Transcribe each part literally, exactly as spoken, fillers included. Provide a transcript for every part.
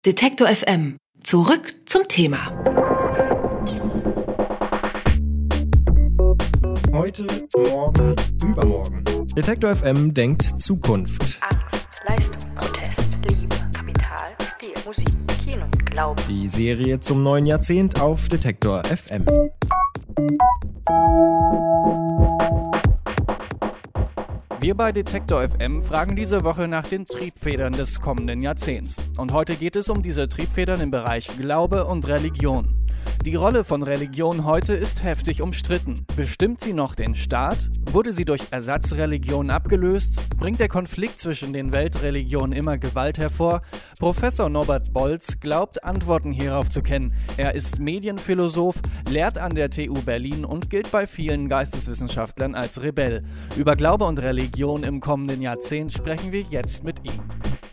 Detektor F M. Zurück zum Thema. Heute, morgen, übermorgen. Detektor F M denkt Zukunft. Angst, Leistung, Protest, Liebe, Kapital, Stil, Musik, Kino, Glaube. Die Serie zum neuen Jahrzehnt auf Detektor F M. Wir bei Detektor F M fragen diese Woche nach den Triebfedern des kommenden Jahrzehnts. Und heute geht es um diese Triebfedern im Bereich Glaube und Religion. Die Rolle von Religion heute ist heftig umstritten. Bestimmt sie noch den Staat? Wurde sie durch Ersatzreligionen abgelöst? Bringt der Konflikt zwischen den Weltreligionen immer Gewalt hervor? Professor Norbert Bolz glaubt, Antworten hierauf zu kennen. Er ist Medienphilosoph, lehrt an der T U Berlin und gilt bei vielen Geisteswissenschaftlern als Rebell. Über Glaube und Religion im kommenden Jahrzehnt sprechen wir jetzt mit ihm.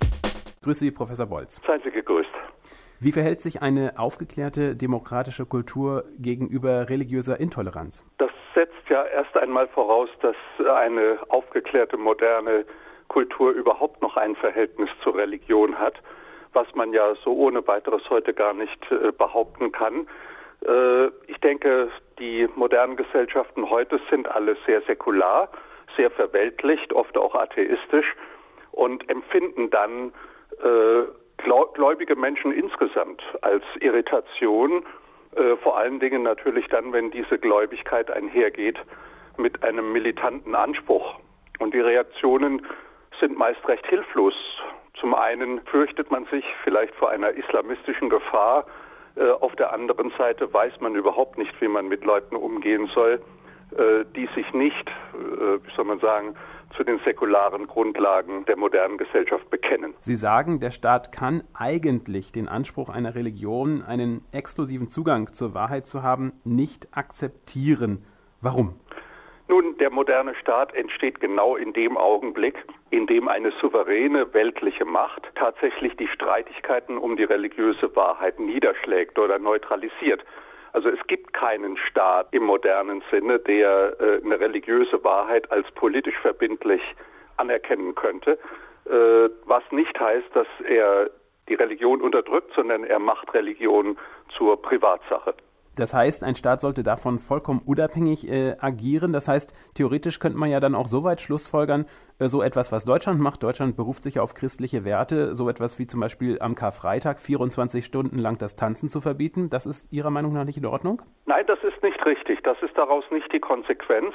Grüße Sie, Professor Bolz. Seien Sie gegrüßt. Wie verhält sich eine aufgeklärte demokratische Kultur gegenüber religiöser Intoleranz? Das setzt ja erst einmal voraus, dass eine aufgeklärte, moderne Kultur überhaupt noch ein Verhältnis zur Religion hat, was man ja so ohne weiteres heute gar nicht äh, behaupten kann. Äh, ich denke, die modernen Gesellschaften heute sind alle sehr säkular, sehr verweltlicht, oft auch atheistisch und empfinden dann äh, gläubige Menschen insgesamt als Irritation, äh, vor allen Dingen natürlich dann, wenn diese Gläubigkeit einhergeht mit einem militanten Anspruch. Und die Reaktionen sind meist recht hilflos. Zum einen fürchtet man sich vielleicht vor einer islamistischen Gefahr, äh, auf der anderen Seite weiß man überhaupt nicht, wie man mit Leuten umgehen soll, äh, die sich nicht, äh, wie soll man sagen, zu den säkularen Grundlagen der modernen Gesellschaft bekennen. Sie sagen, der Staat kann eigentlich den Anspruch einer Religion, einen exklusiven Zugang zur Wahrheit zu haben, nicht akzeptieren. Warum? Nun, der moderne Staat entsteht genau in dem Augenblick, in dem eine souveräne weltliche Macht tatsächlich die Streitigkeiten um die religiöse Wahrheit niederschlägt oder neutralisiert. Also es gibt keinen Staat im modernen Sinne, der äh, eine religiöse Wahrheit als politisch verbindlich anerkennen könnte, äh, was nicht heißt, dass er die Religion unterdrückt, sondern er macht Religion zur Privatsache. Das heißt, ein Staat sollte davon vollkommen unabhängig äh, agieren. Das heißt, theoretisch könnte man ja dann auch so weit schlussfolgern, äh, so etwas, was Deutschland macht. Deutschland beruft sich auf christliche Werte, so etwas wie zum Beispiel am Karfreitag vierundzwanzig Stunden lang das Tanzen zu verbieten. Das ist Ihrer Meinung nach nicht in Ordnung? Nein, das ist nicht richtig. Das ist daraus nicht die Konsequenz.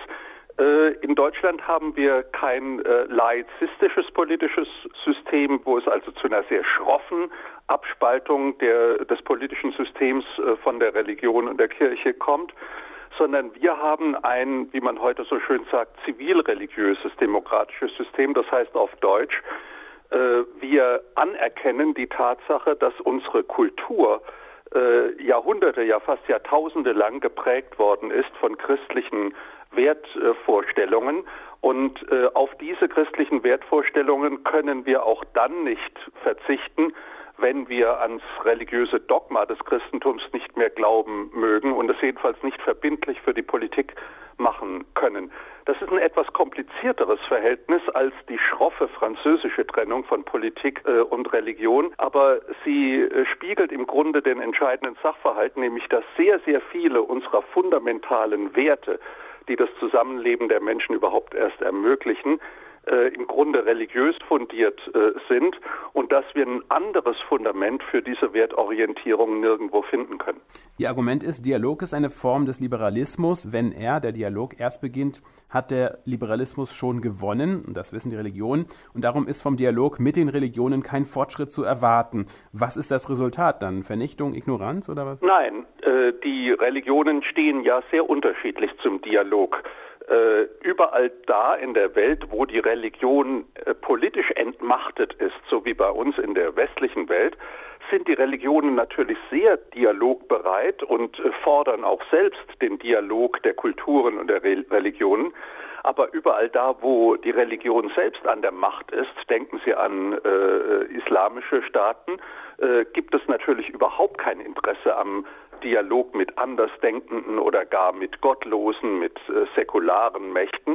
In Deutschland haben wir kein äh, laizistisches politisches System, wo es also zu einer sehr schroffen Abspaltung der, des politischen Systems äh, von der Religion und der Kirche kommt, sondern wir haben ein, wie man heute so schön sagt, zivilreligiöses demokratisches System. Das heißt auf Deutsch, äh, wir anerkennen die Tatsache, dass unsere Kultur äh, Jahrhunderte, ja fast Jahrtausende lang geprägt worden ist von christlichen Wertvorstellungen und äh, auf diese christlichen Wertvorstellungen können wir auch dann nicht verzichten, wenn wir ans religiöse Dogma des Christentums nicht mehr glauben mögen und es jedenfalls nicht verbindlich für die Politik machen können. Das ist ein etwas komplizierteres Verhältnis als die schroffe französische Trennung von Politik äh, und Religion, aber sie äh, spiegelt im Grunde den entscheidenden Sachverhalt, nämlich dass sehr, sehr viele unserer fundamentalen Werte, die das Zusammenleben der Menschen überhaupt erst ermöglichen, äh, im Grunde religiös fundiert äh, sind und dass wir ein anderes Fundament für diese Wertorientierung nirgendwo finden können. Ihr Argument ist, Dialog ist eine Form des Liberalismus. Wenn er, der Dialog, erst beginnt, hat der Liberalismus schon gewonnen, und das wissen die Religionen, und darum ist vom Dialog mit den Religionen kein Fortschritt zu erwarten. Was ist das Resultat dann? Vernichtung, Ignoranz oder was? Nein, äh, die Religionen stehen ja sehr unterschiedlich zum Dialog. Äh, überall da in der Welt, wo die Religion äh, politisch entmachtet ist, so wie bei uns in der westlichen Welt, sind die Religionen natürlich sehr dialogbereit und äh, fordern auch selbst den Dialog der Kulturen und der Re- Religionen. Aber überall da, wo die Religion selbst an der Macht ist, denken Sie an äh, islamische Staaten, äh, gibt es natürlich überhaupt kein Interesse am Dialog mit Andersdenkenden oder gar mit Gottlosen, mit äh, säkularen Mächten.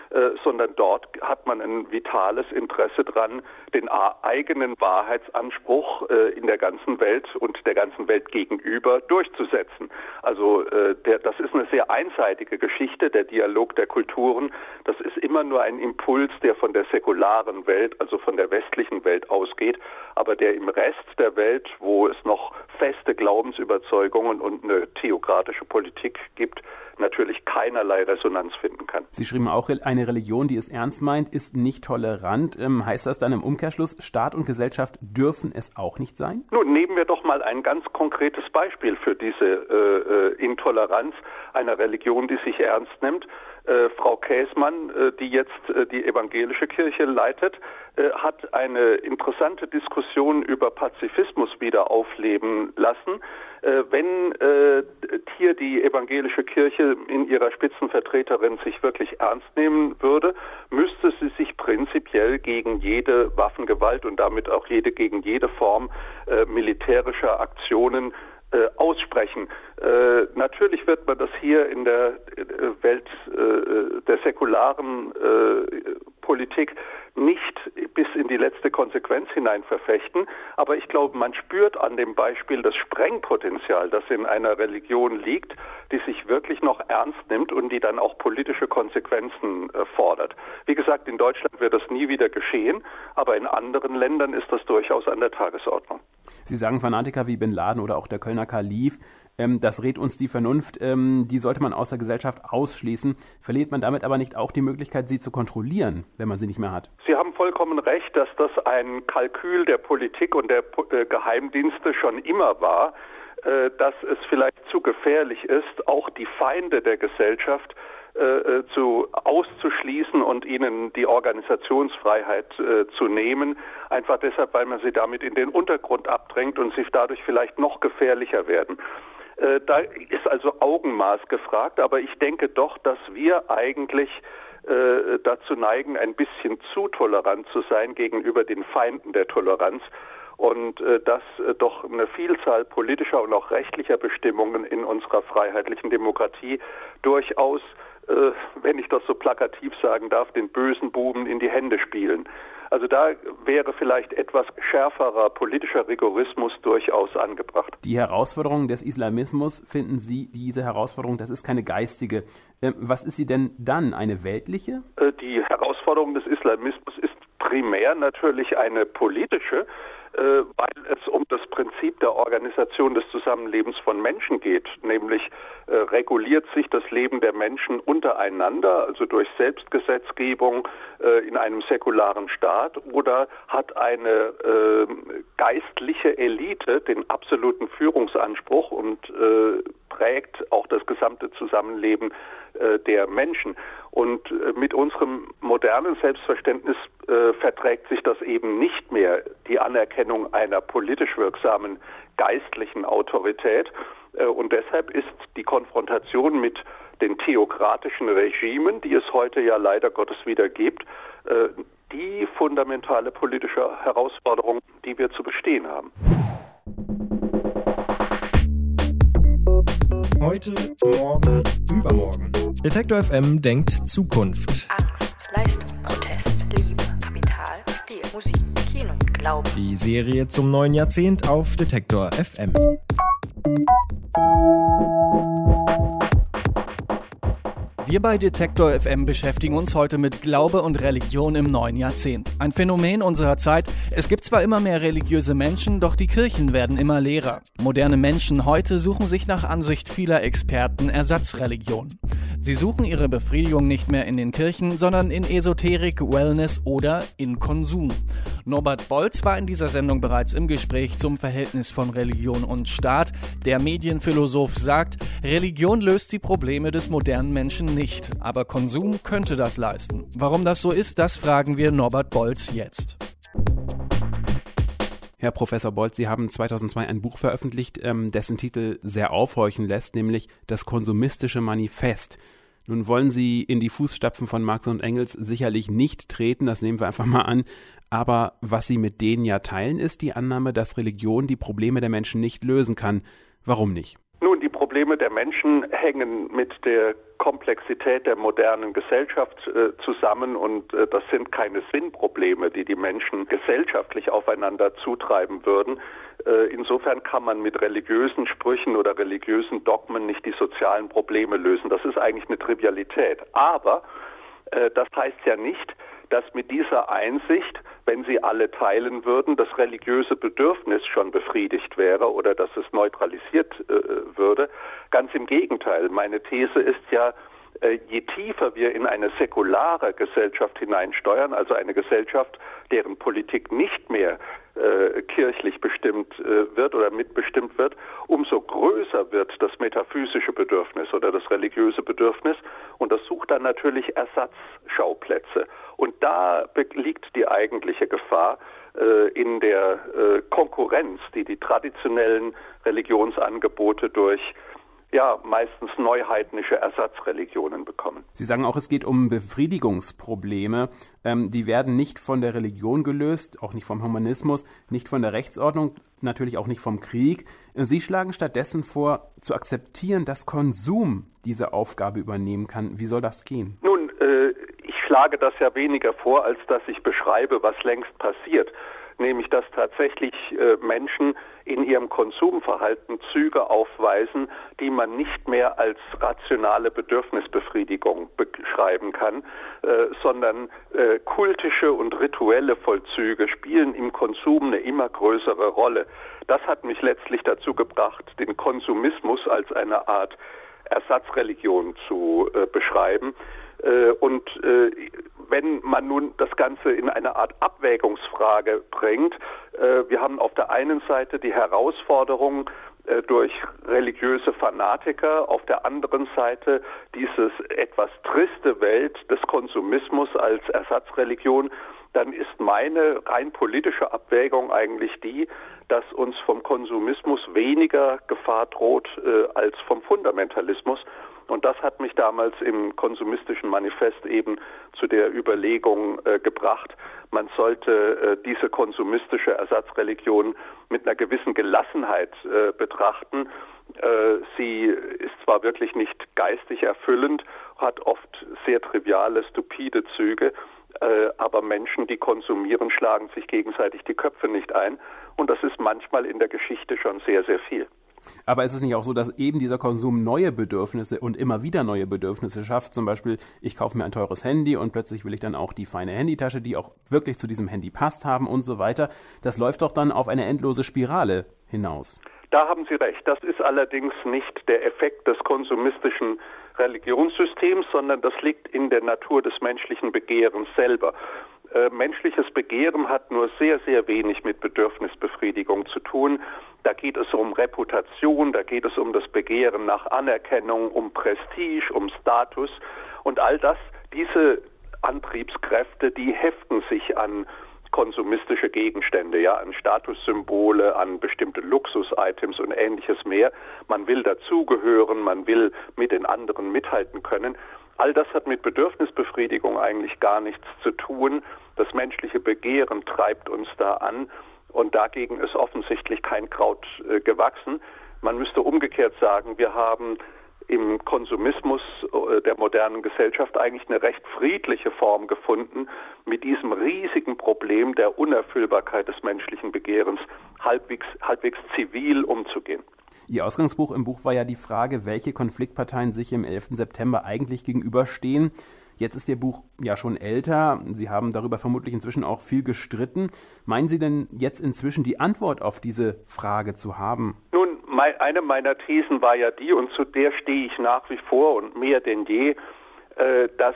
äh, sondern dort hat man ein vitales Interesse dran, den eigenen Wahrheitsanspruch äh, in der ganzen Welt und der ganzen Welt gegenüber durchzusetzen. Also äh, der, das ist eine sehr einseitige Geschichte, der Dialog der Kulturen. Das ist immer nur ein Impuls, der von der säkularen Welt, also von der westlichen Welt ausgeht, aber der im Rest der Welt, wo es noch feste Glaubensüberzeugungen und eine theokratische Politik gibt, natürlich keinerlei Resonanz finden kann. Sie schrieben auch, eine Religion, die es ernst meint, ist nicht tolerant. Ähm, heißt das dann im Umkehrschluss, Staat und Gesellschaft dürfen es auch nicht sein? Nun, nehmen wir doch mal ein ganz konkretes Beispiel für diese äh, Intoleranz einer Religion, die sich ernst nimmt. Äh, Frau Käßmann, äh, die jetzt äh, die evangelische Kirche leitet, äh, hat eine interessante Diskussion über Pazifismus wieder aufleben lassen. Äh, wenn äh, hier die evangelische Kirche in ihrer Spitzenvertreterin sich wirklich ernst nehmen würde, müsste sie sich prinzipiell gegen jede Waffengewalt und damit auch jede gegen jede Form äh, militärischer Aktionen Äh, aussprechen. Äh, natürlich wird man das hier in der äh, Welt äh, der säkularen äh, Politik nicht bis in die letzte Konsequenz hinein verfechten, aber ich glaube, man spürt an dem Beispiel das Sprengpotenzial, das in einer Religion liegt, die sich wirklich noch ernst nimmt und die dann auch politische Konsequenzen äh, fordert. Wie gesagt, in Deutschland wird das nie wieder geschehen, aber in anderen Ländern ist das durchaus an der Tagesordnung. Sie sagen, Fanatiker wie Bin Laden oder auch der Kölner Kalif, ähm, das rät uns die Vernunft, ähm, die sollte man aus der Gesellschaft ausschließen. Verliert man damit aber nicht auch die Möglichkeit, sie zu kontrollieren, wenn man sie nicht mehr hat? Sie haben vollkommen recht, dass das ein Kalkül der Politik und der äh, Geheimdienste schon immer war, äh, dass es vielleicht zu gefährlich ist, auch die Feinde der Gesellschaft äh, zu auszuschließen und ihnen die Organisationsfreiheit äh, zu nehmen, einfach deshalb, weil man sie damit in den Untergrund abdrängt und sie dadurch vielleicht noch gefährlicher werden. Äh, da ist also Augenmaß gefragt, aber ich denke doch, dass wir eigentlich äh, dazu neigen, ein bisschen zu tolerant zu sein gegenüber den Feinden der Toleranz. Und äh, dass äh, doch eine Vielzahl politischer und auch rechtlicher Bestimmungen in unserer freiheitlichen Demokratie durchaus, äh, wenn ich das so plakativ sagen darf, den bösen Buben in die Hände spielen. Also da wäre vielleicht etwas schärferer politischer Rigorismus durchaus angebracht. Die Herausforderung des Islamismus, finden Sie, diese Herausforderung, das ist keine geistige. Ähm, was ist sie denn dann, eine weltliche? Äh, die Herausforderung des Islamismus ist primär natürlich eine politische, äh, weil es um das Prinzip der Organisation des Zusammenlebens von Menschen geht. Nämlich äh, reguliert sich das Leben der Menschen untereinander, also durch Selbstgesetzgebung äh, in einem säkularen Staat, oder hat eine äh, geistliche Elite den absoluten Führungsanspruch und äh, prägt auch das gesamte Zusammenleben äh, der Menschen. Und äh, mit unserem modernen Selbstverständnis äh, verträgt sich das eben nicht mehr, die Anerkennung einer politisch wirksamen geistlichen Autorität. Äh, und deshalb ist die Konfrontation mit den theokratischen Regimen, die es heute ja leider Gottes wieder gibt, äh, die fundamentale politische Herausforderung, die wir zu bestehen haben. Heute, morgen, übermorgen. Detektor F M denkt Zukunft. Angst, Leistung, Protest, Liebe, Kapital, Stil, Musik, Kino, Glaube. Die Serie zum neuen Jahrzehnt auf Detektor F M. Wir bei Detektor F M beschäftigen uns heute mit Glaube und Religion im neuen Jahrzehnt. Ein Phänomen unserer Zeit. Es gibt zwar immer mehr religiöse Menschen, doch die Kirchen werden immer leerer. Moderne Menschen heute suchen sich nach Ansicht vieler Experten Ersatzreligionen. Sie suchen ihre Befriedigung nicht mehr in den Kirchen, sondern in Esoterik, Wellness oder in Konsum. Norbert Bolz war in dieser Sendung bereits im Gespräch zum Verhältnis von Religion und Staat. Der Medienphilosoph sagt, Religion löst die Probleme des modernen Menschen nicht, aber Konsum könnte das leisten. Warum das so ist, das fragen wir Norbert Bolz jetzt. Herr Professor Bolz, Sie haben zweitausendzwei ein Buch veröffentlicht, ähm, dessen Titel sehr aufhorchen lässt, nämlich Das konsumistische Manifest. Nun wollen Sie in die Fußstapfen von Marx und Engels sicherlich nicht treten, das nehmen wir einfach mal an. Aber was Sie mit denen ja teilen, ist die Annahme, dass Religion die Probleme der Menschen nicht lösen kann. Warum nicht? Nun, die Probleme Probleme der Menschen hängen mit der Komplexität der modernen Gesellschaft äh, zusammen und äh, das sind keine Sinnprobleme, die die Menschen gesellschaftlich aufeinander zutreiben würden. Äh, insofern kann man mit religiösen Sprüchen oder religiösen Dogmen nicht die sozialen Probleme lösen. Das ist eigentlich eine Trivialität. Aber äh, das heißt ja nicht, dass mit dieser Einsicht, wenn sie alle teilen würden, das religiöse Bedürfnis schon befriedigt wäre oder dass es neutralisiert äh, würde. Ganz im Gegenteil. Meine These ist ja, äh, je tiefer wir in eine säkulare Gesellschaft hineinsteuern, also eine Gesellschaft, deren Politik nicht mehr äh, kirchlich bestimmt äh, wird oder mitbestimmt wird, umso größer wird das metaphysische Bedürfnis oder das religiöse Bedürfnis und das sucht dann natürlich Ersatzschauplätze. Und da liegt die eigentliche Gefahr äh, in der äh, Konkurrenz, die die traditionellen Religionsangebote durch ja, meistens neuheidnische Ersatzreligionen bekommen. Sie sagen auch, es geht um Befriedigungsprobleme. Ähm, die werden nicht von der Religion gelöst, auch nicht vom Humanismus, nicht von der Rechtsordnung, natürlich auch nicht vom Krieg. Sie schlagen stattdessen vor, zu akzeptieren, dass Konsum diese Aufgabe übernehmen kann. Wie soll das gehen? Nun, äh, ich schlage das ja weniger vor, als dass ich beschreibe, was längst passiert. Nämlich, dass tatsächlich äh, Menschen in ihrem Konsumverhalten Züge aufweisen, die man nicht mehr als rationale Bedürfnisbefriedigung beschreiben kann, äh, sondern äh, kultische und rituelle Vollzüge spielen im Konsum eine immer größere Rolle. Das hat mich letztlich dazu gebracht, den Konsumismus als eine Art Ersatzreligion zu äh, beschreiben. Äh, und äh, wenn man nun das Ganze in eine Art Abwägungsfrage bringt, äh, wir haben auf der einen Seite die Herausforderung äh, durch religiöse Fanatiker, auf der anderen Seite dieses etwas triste Welt des Konsumismus als Ersatzreligion, dann ist meine rein politische Abwägung eigentlich die, dass uns vom Konsumismus weniger Gefahr droht äh, als vom Fundamentalismus. Und das hat mich damals im konsumistischen Manifest eben zu der Überlegung äh, gebracht, man sollte äh, diese konsumistische Ersatzreligion mit einer gewissen Gelassenheit äh, betrachten. Äh, sie ist zwar wirklich nicht geistig erfüllend, hat oft sehr triviale, stupide Züge, äh, aber Menschen, die konsumieren, schlagen sich gegenseitig die Köpfe nicht ein. Und das ist manchmal in der Geschichte schon sehr, sehr viel. Aber ist es nicht auch so, dass eben dieser Konsum neue Bedürfnisse und immer wieder neue Bedürfnisse schafft? Zum Beispiel, ich kaufe mir ein teures Handy und plötzlich will ich dann auch die feine Handytasche, die auch wirklich zu diesem Handy passt, haben und so weiter. Das läuft doch dann auf eine endlose Spirale hinaus. Da haben Sie recht. Das ist allerdings nicht der Effekt des konsumistischen Religionssystems, sondern das liegt in der Natur des menschlichen Begehrens selber. Äh, menschliches Begehren hat nur sehr, sehr wenig mit Bedürfnisbefriedigung zu tun. Da geht es um Reputation, da geht es um das Begehren nach Anerkennung, um Prestige, um Status und all das, diese Antriebskräfte, die heften sich an konsumistische Gegenstände, ja, an Statussymbole, an bestimmte Luxus-Items und ähnliches mehr. Man will dazugehören, man will mit den anderen mithalten können. All das hat mit Bedürfnisbefriedigung eigentlich gar nichts zu tun. Das menschliche Begehren treibt uns da an und dagegen ist offensichtlich kein Kraut äh, gewachsen. Man müsste umgekehrt sagen, wir haben im Konsumismus äh, der modernen Gesellschaft eigentlich eine recht friedliche Form gefunden, mit diesem riesigen Problem der Unerfüllbarkeit des menschlichen Begehrens halbwegs, halbwegs zivil umzugehen. Ihr Ausgangsbuch im Buch war ja die Frage, welche Konfliktparteien sich im elften September eigentlich gegenüberstehen. Jetzt ist Ihr Buch ja schon älter. Sie haben darüber vermutlich inzwischen auch viel gestritten. Meinen Sie denn jetzt inzwischen die Antwort auf diese Frage zu haben? Nun, eine meiner Thesen war ja die, und zu der stehe ich nach wie vor und mehr denn je, dass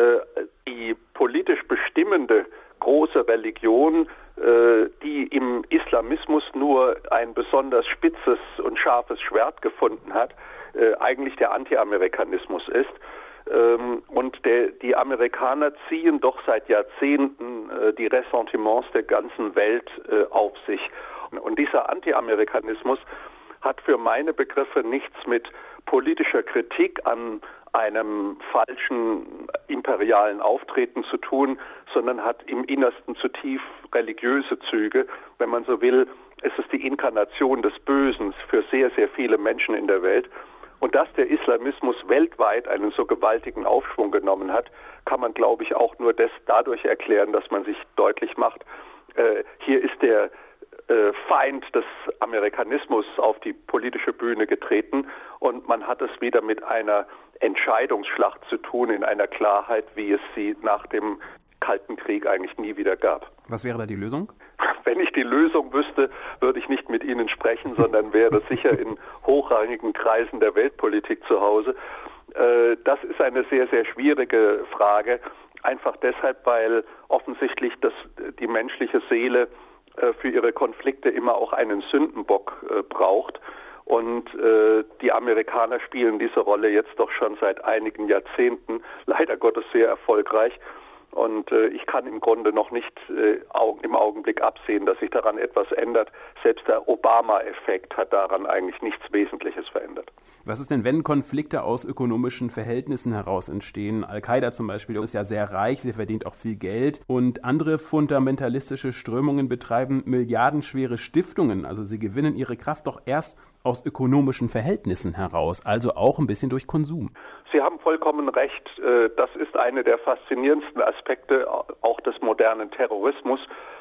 die politisch bestimmende große Religion, die im Islamismus nur ein besonders spitzes und scharfes Schwert gefunden hat, eigentlich der Anti-Amerikanismus ist. Und der, die Amerikaner ziehen doch seit Jahrzehnten die Ressentiments der ganzen Welt auf sich. Und dieser Anti-Amerikanismus hat für meine Begriffe nichts mit politischer Kritik an einem falschen imperialen Auftreten zu tun, sondern hat im Innersten zutiefst religiöse Züge. Wenn man so will, ist es die Inkarnation des Bösen für sehr, sehr viele Menschen in der Welt. Und dass der Islamismus weltweit einen so gewaltigen Aufschwung genommen hat, kann man, glaube ich, auch nur des, dadurch erklären, dass man sich deutlich macht, äh, hier ist der äh, Feind des Amerikanismus auf die politische Bühne getreten und man hat es wieder mit einer Entscheidungsschlacht zu tun, in einer Klarheit, wie es sie nach dem Kalten Krieg eigentlich nie wieder gab. Was wäre da die Lösung? Wenn ich die Lösung wüsste, würde ich nicht mit Ihnen sprechen, sondern wäre sicher in hochrangigen Kreisen der Weltpolitik zu Hause. Äh, das ist eine sehr, sehr schwierige Frage. Einfach deshalb, weil offensichtlich das, die menschliche Seele äh, für ihre Konflikte immer auch einen Sündenbock äh, braucht. Und äh, die Amerikaner spielen diese Rolle jetzt doch schon seit einigen Jahrzehnten, leider Gottes sehr erfolgreich. Und äh, ich kann im Grunde noch nicht äh, au- im Augenblick absehen, dass sich daran etwas ändert. Selbst der Obama-Effekt hat daran eigentlich nichts Wesentliches verändert. Was ist denn, wenn Konflikte aus ökonomischen Verhältnissen heraus entstehen? Al-Qaida zum Beispiel ist ja sehr reich, sie verdient auch viel Geld. Und andere fundamentalistische Strömungen betreiben milliardenschwere Stiftungen. Also sie gewinnen ihre Kraft doch erst aus ökonomischen Verhältnissen heraus, also auch ein bisschen durch Konsum. Sie haben vollkommen recht. Das ist eine der faszinierendsten Aspekte auch des modernen Terrorismus,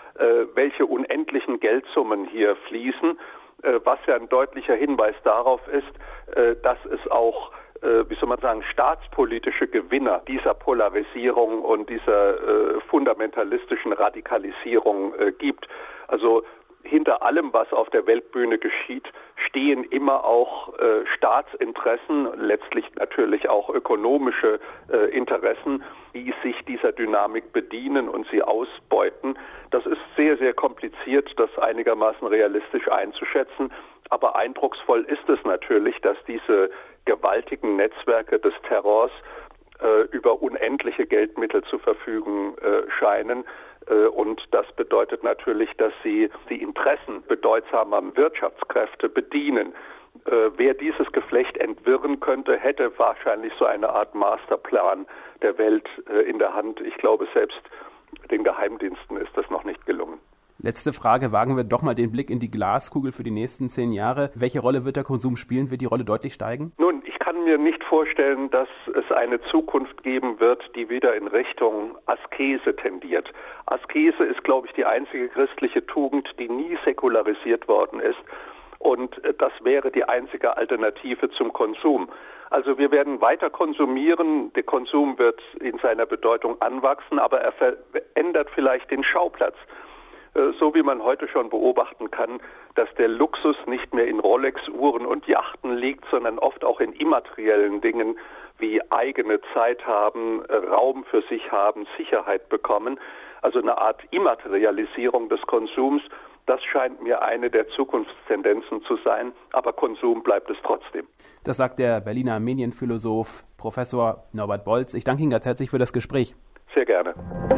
welche unendlichen Geldsummen hier fließen, was ja ein deutlicher Hinweis darauf ist, dass es auch, wie soll man sagen, staatspolitische Gewinner dieser Polarisierung und dieser fundamentalistischen Radikalisierung gibt. Also hinter allem, was auf der Weltbühne geschieht, stehen immer auch äh, Staatsinteressen, letztlich natürlich auch ökonomische äh, Interessen, die sich dieser Dynamik bedienen und sie ausbeuten. Das ist sehr, sehr kompliziert, das einigermaßen realistisch einzuschätzen. Aber eindrucksvoll ist es natürlich, dass diese gewaltigen Netzwerke des Terrors äh, über unendliche Geldmittel zu verfügen äh, scheinen. Und das bedeutet natürlich, dass sie die Interessen bedeutsamer Wirtschaftskräfte bedienen. Wer dieses Geflecht entwirren könnte, hätte wahrscheinlich so eine Art Masterplan der Welt in der Hand. Ich glaube, selbst den Geheimdiensten ist das noch nicht gelungen. Letzte Frage, wagen wir doch mal den Blick in die Glaskugel für die nächsten zehn Jahre. Welche Rolle wird der Konsum spielen? Wird die Rolle deutlich steigen? Nun, ich kann mir nicht vorstellen, dass es eine Zukunft geben wird, die wieder in Richtung Askese tendiert. Askese ist, glaube ich, die einzige christliche Tugend, die nie säkularisiert worden ist. Und das wäre die einzige Alternative zum Konsum. Also wir werden weiter konsumieren, der Konsum wird in seiner Bedeutung anwachsen, aber er verändert vielleicht den Schauplatz. So wie man heute schon beobachten kann, dass der Luxus nicht mehr in Rolex-Uhren und Yachten liegt, sondern oft auch in immateriellen Dingen wie eigene Zeit haben, Raum für sich haben, Sicherheit bekommen. Also eine Art Immaterialisierung des Konsums, das scheint mir eine der Zukunftstendenzen zu sein, aber Konsum bleibt es trotzdem. Das sagt der Berliner Medienphilosoph Professor Norbert Bolz. Ich danke Ihnen ganz herzlich für das Gespräch. Sehr gerne.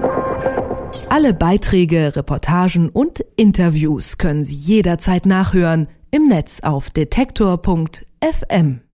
Alle Beiträge, Reportagen und Interviews können Sie jederzeit nachhören im Netz auf detektor punkt f m.